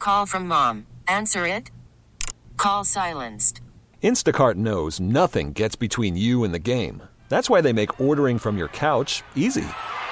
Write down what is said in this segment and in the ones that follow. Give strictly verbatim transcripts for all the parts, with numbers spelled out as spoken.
Call from mom. Answer it. Call silenced. Instacart knows nothing gets between you and the game. That's why they make ordering from your couch easy.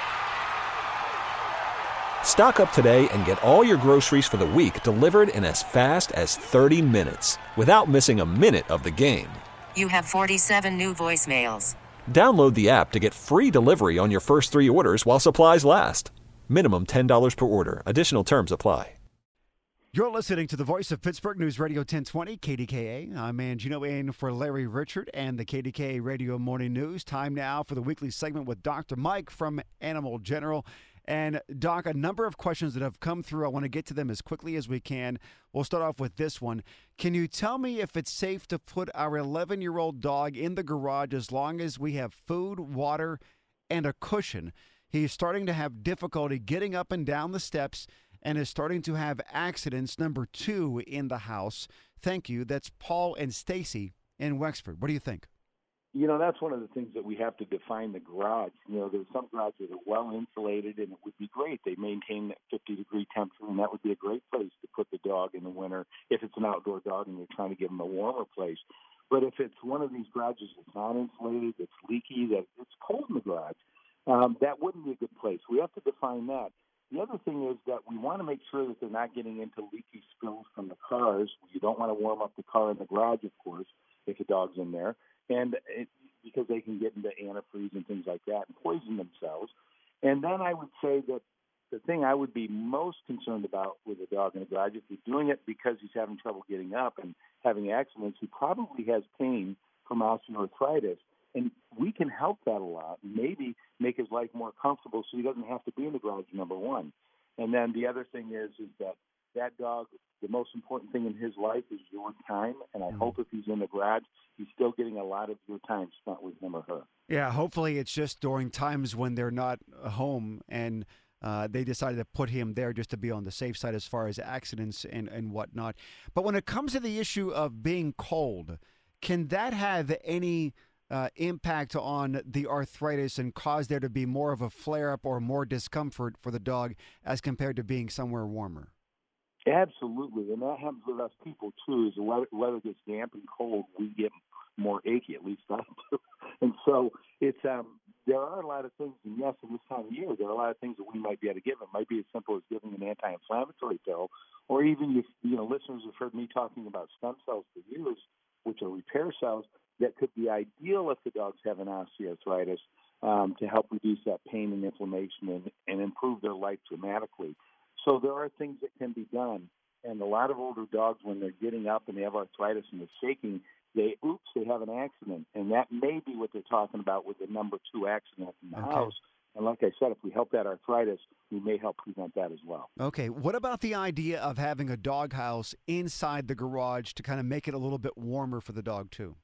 Stock up today and get all your groceries for the week delivered in as fast as thirty minutes without missing a minute of the game. You have forty-seven new voicemails. Download the app to get free delivery on your first three orders while supplies last. Minimum ten dollars per order. Additional terms apply. You're listening to the voice of Pittsburgh News Radio ten twenty, K D K A. I'm Angino in for Larry Richard and the K D K A Radio Morning News. Time now for the weekly segment with Doctor Mike from Animal General. And, Doc, a number of questions that have come through. I want to get to them as quickly as we can. We'll start off with this one. Can you tell me if it's safe to put our eleven-year-old dog in the garage as long as we have food, water, and a cushion? He's starting to have difficulty getting up and down the steps and is starting to have accidents, number two, in the house. Thank you. That's Paul and Stacy in Wexford. What do you think? You know, that's one of the things that we have to define the garage. You know, there's some garages that are well insulated, and it would be great. They maintain that fifty-degree temperature, and that would be a great place to put the dog in the winter if it's an outdoor dog and you're trying to give them a warmer place. But if it's one of these garages that's not insulated, that's leaky, that it's cold in the garage, um, that wouldn't be a good place. We have to define that. The other thing is that we want to make sure that they're not getting into leaky spills from the cars. You don't want to warm up the car in the garage, of course, if a dog's in there. And it, because they can get into antifreeze and things like that and poison themselves. And then I would say that the thing I would be most concerned about with a dog in a garage, if you're doing it because he's having trouble getting up and having accidents, he probably has pain from osteoarthritis. And we can help that a lot, maybe make his life more comfortable so he doesn't have to be in the garage, number one. And then the other thing is, is that that dog, the most important thing in his life is your time, and I mm-hmm. hope if he's in the garage, he's still getting a lot of your time spent with him or her. Yeah, hopefully it's just during times when they're not home and uh, they decided to put him there just to be on the safe side as far as accidents and, and whatnot. But when it comes to the issue of being cold, can that have any uh, impact on the arthritis and cause there to be more of a flare-up or more discomfort for the dog as compared to being somewhere warmer? Absolutely, and that happens with us people, too. As the weather, weather gets damp and cold, we get more achy, at least I do. And so it's um, there are a lot of things, and yes, in this time of year, there are a lot of things that we might be able to give. It might be as simple as giving an anti-inflammatory pill, or even, if, you know, listeners have heard me talking about stem cells for years, which are repair cells, that could be ideal if the dog's having osteoarthritis um, to help reduce that pain and inflammation and, and improve their life dramatically. So there are things that can be done, and a lot of older dogs, when they're getting up and they have arthritis and they're shaking, they, oops, they have an accident, and that may be what they're talking about with the number two accident in the okay. house. And like I said, if we help that arthritis, we may help prevent that as well. Okay. What about the idea of having a doghouse inside the garage to kind of make it a little bit warmer for the dog, too?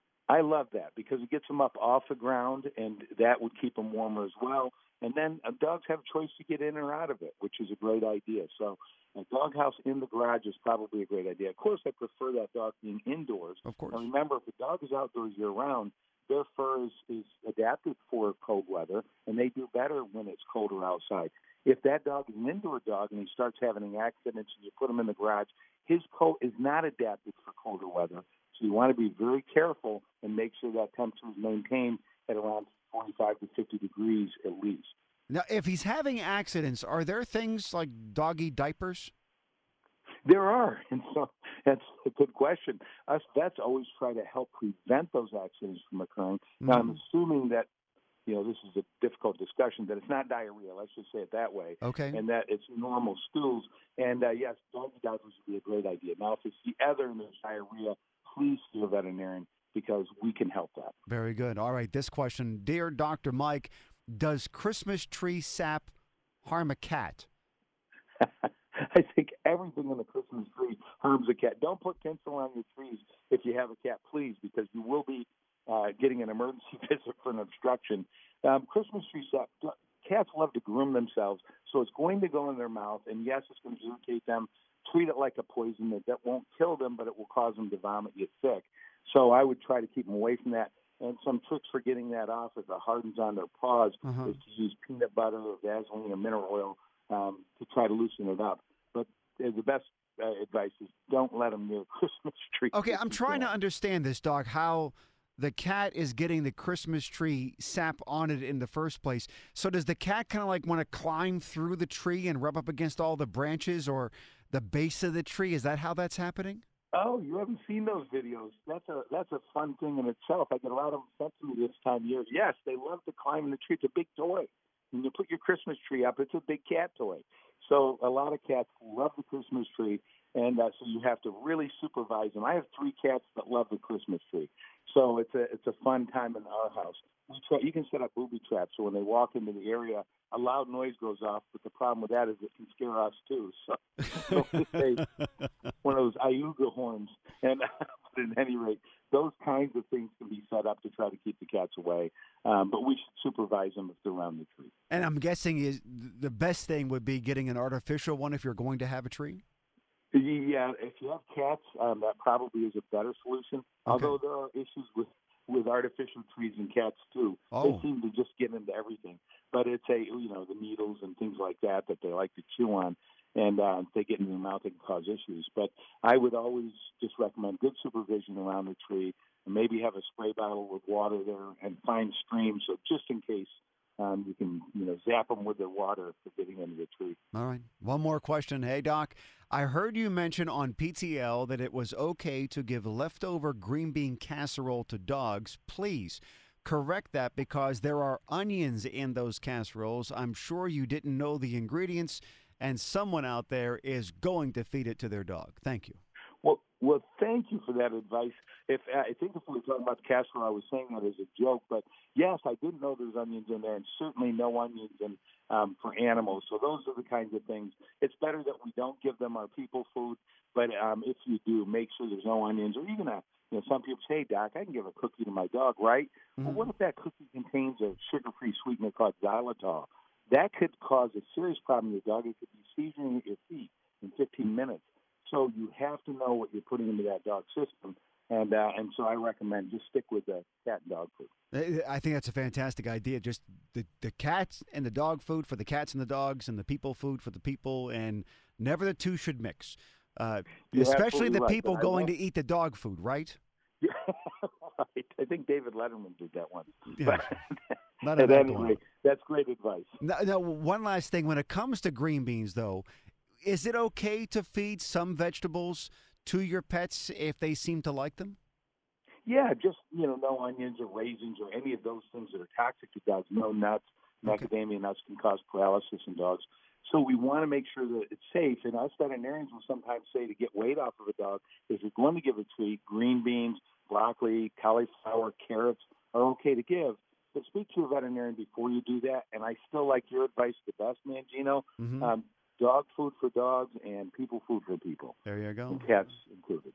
I love that because it gets them up off the ground, and that would keep them warmer as well. And then uh, dogs have a choice to get in or out of it, which is a great idea. So a doghouse in the garage is probably a great idea. Of course, I prefer that dog being indoors. Of course. And remember, if a dog is outdoors year-round, their fur is, is adapted for cold weather, and they do better when it's colder outside. If that dog is an indoor dog and he starts having accidents and you put him in the garage, his coat is not adapted for colder weather. So you want to be very careful and make sure that temperature is maintained at around forty-five to fifty degrees at least. Now, if he's having accidents, are there things like doggy diapers? There are, and so that's a good question. Us vets always try to help prevent those accidents from occurring. Mm-hmm. Now, I'm assuming that, you know, this is a difficult discussion, that it's not diarrhea, let's just say it that way, okay, and that it's normal stools. And, uh, yes, doggy diapers would be a great idea. Now, if it's the other and there's diarrhea, please see a veterinarian because we can help that. Very good. All right, this question. Dear Doctor Mike, does Christmas tree sap harm a cat? I think everything in the Christmas tree harms a cat. Don't put tinsel on your trees if you have a cat, please, because you will be uh, getting an emergency visit for an obstruction. Um, Christmas tree sap, cats love to groom themselves, so it's going to go in their mouth, and yes, it's going to irritate them. Treat it like a poison that, that won't kill them, but it will cause them to vomit, get sick. So I would try to keep them away from that. And some tricks for getting that off if it hardens on their paws uh-huh. is to use peanut butter or Vaseline or mineral oil um, to try to loosen it up. But uh, the best uh, advice is don't let them near a Christmas tree. Okay, I'm trying to understand this, Doc, how the cat is getting the Christmas tree sap on it in the first place. So does the cat kind of like want to climb through the tree and rub up against all the branches or the base of the tree? Is that how that's happening? Oh, you haven't seen those videos. That's a that's a fun thing in itself. I get a lot of them sent to me this time of year. Yes, they love to climb in the tree. It's a big toy. When you put your Christmas tree up, it's a big cat toy. So a lot of cats love the Christmas tree, and uh, so you have to really supervise them. I have three cats that love the Christmas tree, so it's a it's a fun time in our house. We try, you can set up booby traps, so when they walk into the area, a loud noise goes off, but the problem with that is it can scare us too. So, so we say one of those Iuga horns. And but at any rate, those kinds of things can be set up to try to keep the cats away. Um, but we should supervise them if they're around the tree. And I'm guessing is the best thing would be getting an artificial one if you're going to have a tree? Yeah, if you have cats, um, that probably is a better solution. Okay. Although there are issues with with artificial trees and cats too. Oh. They seem to just get into everything. But it's a you know the needles and things like that that they like to chew on, and uh, if they get in their mouth, it can cause issues. But I would always just recommend good supervision around the tree, and maybe have a spray bottle with water there and find streams, so just in case um, you can you know zap them with the water for getting into the tree. All right. One more question. Hey, Doc, I heard you mention on P T L that it was okay to give leftover green bean casserole to dogs. Please correct that, because there are onions in those casseroles. I'm sure you didn't know the ingredients, and someone out there is going to feed it to their dog. Thank you. Well, well, thank you for that advice. If I think if we were talking about the casserole, I was saying that as a joke, but yes, I didn't know there's onions in there, and certainly no onions in um, for animals. So those are the kinds of things. It's better that we don't give them our people food, but um, if you do, make sure there's no onions, or even a, you know, some people say, Doc, I can give a cookie to my dog, right? Mm-hmm. Well, what if that cookie contains a sugar-free sweetener called xylitol? That could cause a serious problem with your dog. It could be seizuring at your feet in fifteen minutes. So you have to know what you're putting into that dog system. And uh, and so I recommend just stick with the cat and dog food. I think that's a fantastic idea. Just the, the cats and the dog food for the cats and the dogs, and the people food for the people, and never the two should mix. Uh, especially the right, people going love... to eat the dog food, right? Yeah, right. I think David Letterman did that once. Yeah. But at any rate, that's great advice. Now, now, one last thing. When it comes to green beans, though, is it okay to feed some vegetables to your pets if they seem to like them? Yeah, just, you know, no onions or raisins or any of those things that are toxic to dogs. No nuts. Okay. Macadamia nuts can cause paralysis in dogs. So we want to make sure that it's safe. And us veterinarians will sometimes say to get weight off of a dog, if you're going to give a treat, green beans, broccoli, cauliflower, carrots are okay to give. But speak to a veterinarian before you do that. And I still like your advice the best, Mangino. Mm-hmm. Um, dog food for dogs and people food for people. There you go. And cats included.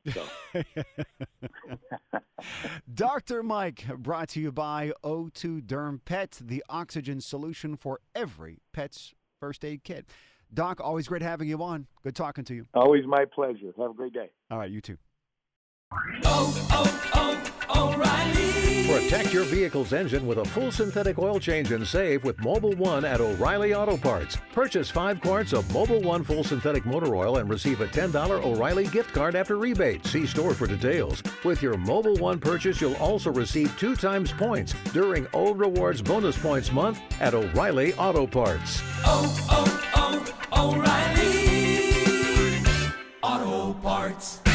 So. Doctor Mike, brought to you by O two Derm Pet, the oxygen solution for every pet's first aid kit. Doc, always great having you on. Good talking to you. Always my pleasure. Have a great day. All right, you too. Oh, oh, oh, O'Reilly. Protect your vehicle's engine with a full synthetic oil change and save with Mobil one at O'Reilly Auto Parts. Purchase five quarts of Mobil one full synthetic motor oil and receive a ten dollars O'Reilly gift card after rebate. See store for details. With your Mobil one purchase, you'll also receive two times points during O Rewards Bonus Points Month at O'Reilly Auto Parts. Oh, oh, oh, O'Reilly Auto Parts.